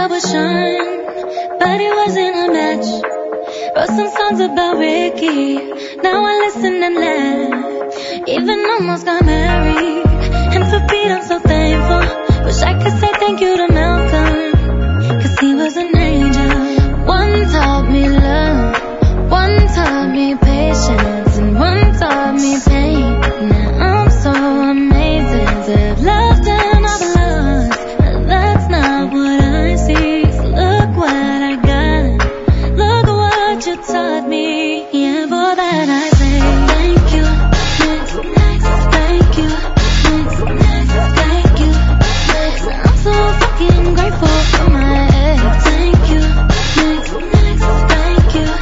I would shine, but it wasn't a match. Wrote some songs about Ricky, now I listen and laugh. Even almost got married, and for Pete I'm so thankful. Wish I could say thank you to Malcolm, cause he was an angel. One taught me love, one taught me patience, and one taught me pain. Now I'm so amazing to have loved and I've lost, but that's not what I see. So look what I got, look what you taught me. Yeah, for that I say thank you, thank you, thank you. I'm so fucking grateful for my ex. Thank you, thank you, thank you.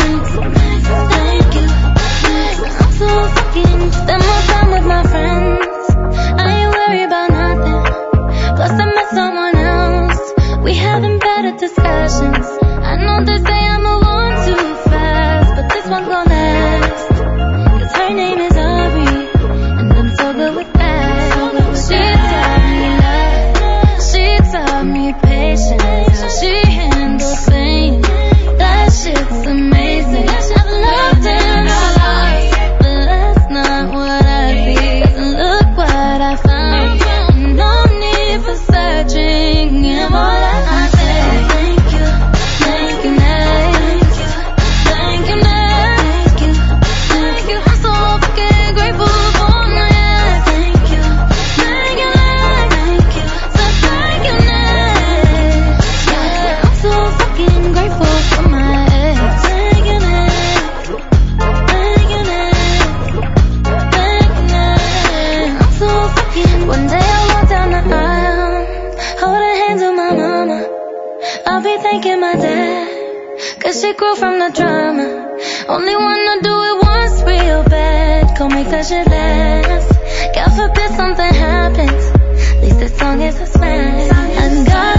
I'm so fucking spend more time with my friends. I ain't worried about nothing. Plus I met someone else. We having better discussions. I know they say I'm a one too fast, but this one's gonna last. Cause her name is Ari, and I'm so good with that. She taught me love, she taught me patience, how she handles pain. That shit's amazing. I've loved and I lost, but that's not what I see. Cause look what I found, no need for searching. Yeah, more than I say thank you, thank you, thank you, thank you, thank you, thank you. I'm so fucking grateful for my ex. Thank you, thank you, thank you, so thank you, yeah. I'm so fucking grateful for my ex. Thank you, thank you, thank you. I'm so fucking. One day I'll walk down the aisle, holding hands with my mama. I'll be thanking my dad, cause she grew from the drama. Only wanna do it once real bad, go make that shit last. God forbid something happens, at least this song is a smash. And God